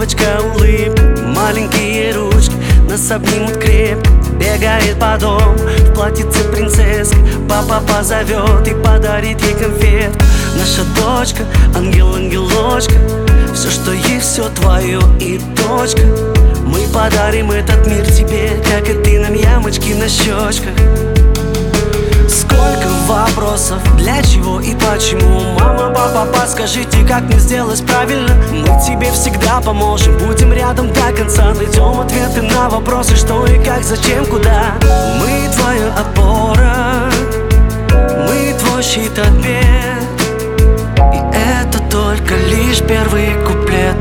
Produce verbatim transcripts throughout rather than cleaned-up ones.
улыбочка, улыбка, маленькие ручки нас обнимут крепко. Бегает по дому в платьице принцесски, папа позовет и подарит ей конфет. Наша дочка, ангел-ангелочка, все, что есть, все твое и точка. Мы подарим этот мир тебе, как и ты нам ямочки на щечках. Сколько вопросов, для чего и почему? Мама, папа, подскажите, как мне сделать правильно? Мы тебе всегда поможем, будем рядом до конца. Найдем ответы на вопросы, что и как, зачем, куда. Мы твоя опора, мы твой щит от бед, и это только лишь первый куплет.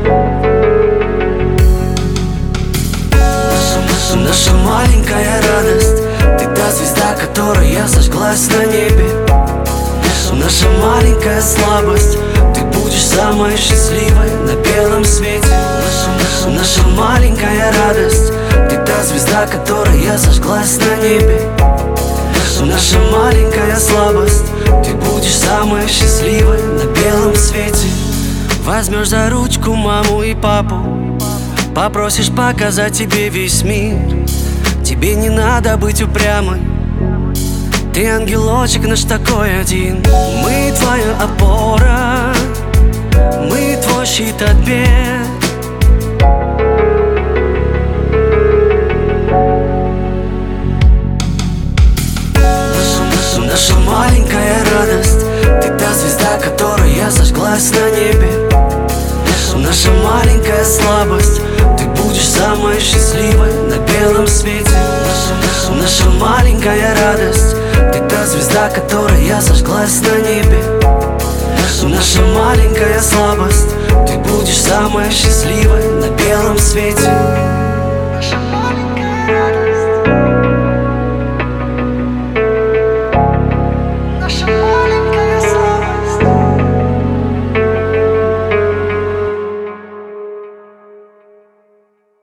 Наша, наша, наша маленькая радость, ты та звезда, которая зажглась на небе. Наша маленькая слабость, ты будешь самой счастливой на белом свете. Наша, наша, наша маленькая радость, ты та звезда, которая зажглась на небе. Наша маленькая слабость, ты будешь самой счастливой на белом свете. Возьмешь за ручку маму и папу, попросишь показать тебе весь мир. Тебе не надо быть упрямой, ты ангелочек наш такой один. Мы твоя опора, мы твой щит от бед. Наша, наша, наша маленькая радость, ты та звезда, которая зажглась на небе. Наша маленькая слабость, ты будешь самой счастливой на белом свете. Наша, наша, наша маленькая радость, ты та звезда, которая зажглась на небе. Наша маленькая слабость, ты будешь самой счастливой на белом свете.